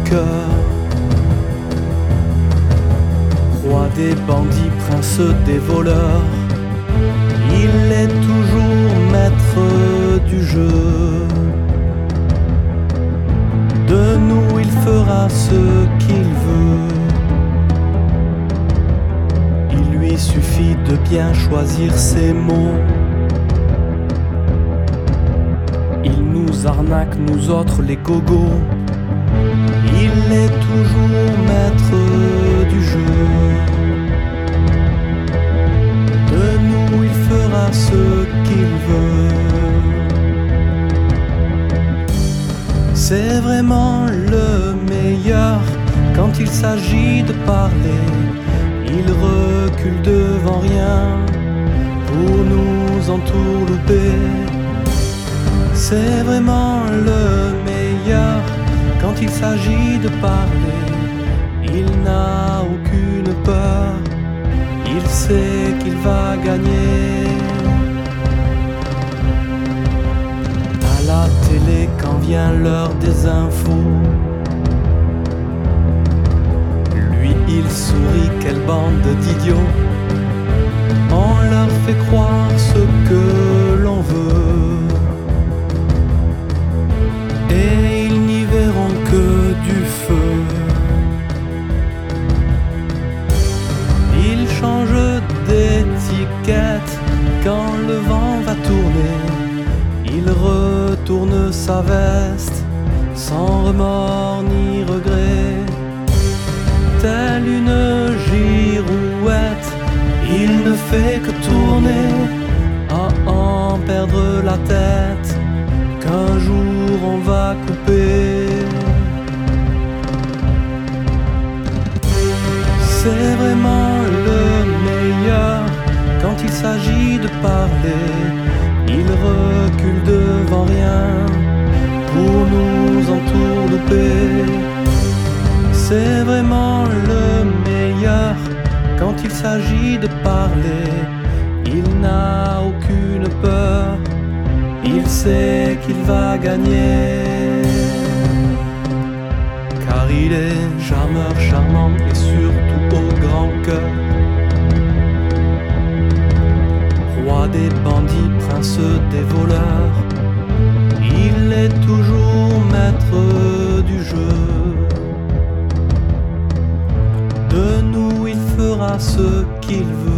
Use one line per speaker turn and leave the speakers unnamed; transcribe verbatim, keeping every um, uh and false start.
cœur. Roi des bandits, prince des voleurs, il est toujours maître du jeu. De nous il fera ce qu'il veut. Il lui suffit de bien choisir ses mots. Il nous arnaque, nous autres les gogos. Il est toujours maître du jeu. De nous il fera ce qu'il veut. C'est vraiment le meilleur quand il s'agit de parler. Il recule devant rien pour nous entourlouper. C'est vraiment le meilleur quand il s'agit de parler. Il n'a aucune peur, il sait qu'il va gagner. À la télé quand vient l'heure des infos, lui il sourit, quelle bande d'idiots. On leur fait croire ce que l'on veut, et ils n'y verront que du feu. Il change d'étiquette quand le vent va tourner. Il retourne sa veste sans remords ni regret. Telle une girouette, il ne fait que tourner, à en perdre la tête, qu'un jour on va couper. C'est vraiment le meilleur quand il s'agit de parler. Il recule devant rien pour nous entourlouper. C'est vraiment le meilleur quand il s'agit de parler. Il n'a aucune peur, il sait qu'il va gagner. Car il est charmeur, charmant et surtout au grand cœur. Roi des bandits, prince des voleurs, il est toujours maître du jeu. De nous il fera ce qu'il veut.